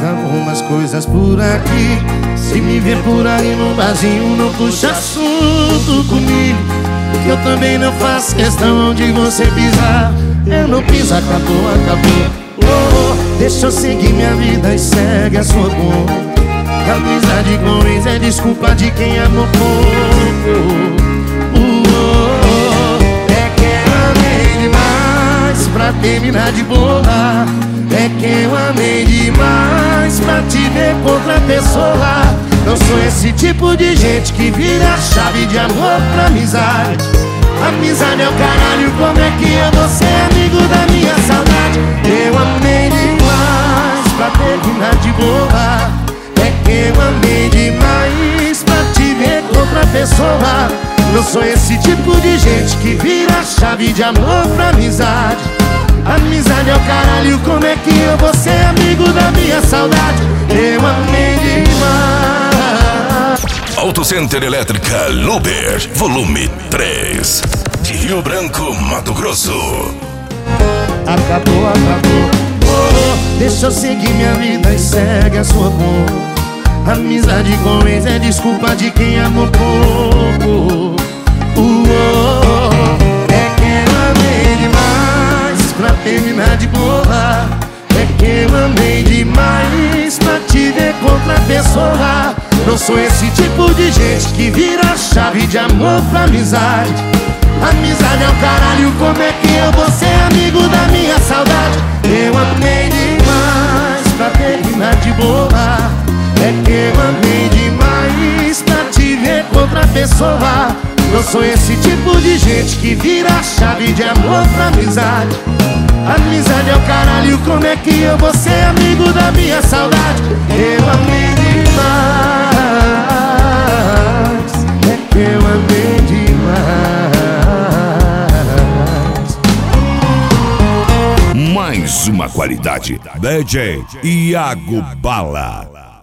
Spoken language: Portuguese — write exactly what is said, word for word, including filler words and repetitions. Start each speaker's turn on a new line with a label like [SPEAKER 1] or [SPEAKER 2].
[SPEAKER 1] algumas coisas por aqui. Se me ver por aí no barzinho, não puxa assunto comigo, que eu também não faço questão onde você pisar. Eu não piso, acabou, acabou. Oh, oh, deixa eu seguir minha vida e segue a sua conta. Amizade com ex é desculpa de quem amou pouco. Oh, oh, é que eu amei demais pra terminar de boa. É que eu amei demais pra te ver com outra pessoa. Não sou esse tipo de gente que vira a chave de amor pra amizade. Amizade é o caralho, como é que eu vou ser amigo da minha saudade? Eu amei demais pra terminar de boa. É que eu amei demais pra te ver com outra pessoa. Não sou esse tipo de gente que vira a chave de amor pra amizade. Amizade é o caralho, como é que eu vou ser amigo da minha saudade? Eu amei demais.
[SPEAKER 2] Auto Center Elétrica Luber, volume três, de Rio Branco, Mato Grosso.
[SPEAKER 1] Acabou, acabou. Oh, deixa eu seguir minha vida e segue a sua cor. Amizade com ex é desculpa de quem amou pouco. Oh, oh, é que eu amei demais pra terminar de boa. É que eu amei demais pra te ver com outra pessoa. Não sou esse tipo de gente que vira a chave de amor pra amizade. Amizade é o caralho, como é que eu vou ser amigo da minha saudade? Eu amei demais pra terminar de boa. É que eu amei demais pra te ver com outra pessoa. Não sou esse tipo de gente que vira a chave de amor pra amizade. Amizade é o caralho, como é que eu vou ser amigo da minha saudade? Eu amei demais. É que eu amei demais.
[SPEAKER 3] Mais uma qualidade. D J Iago Bala.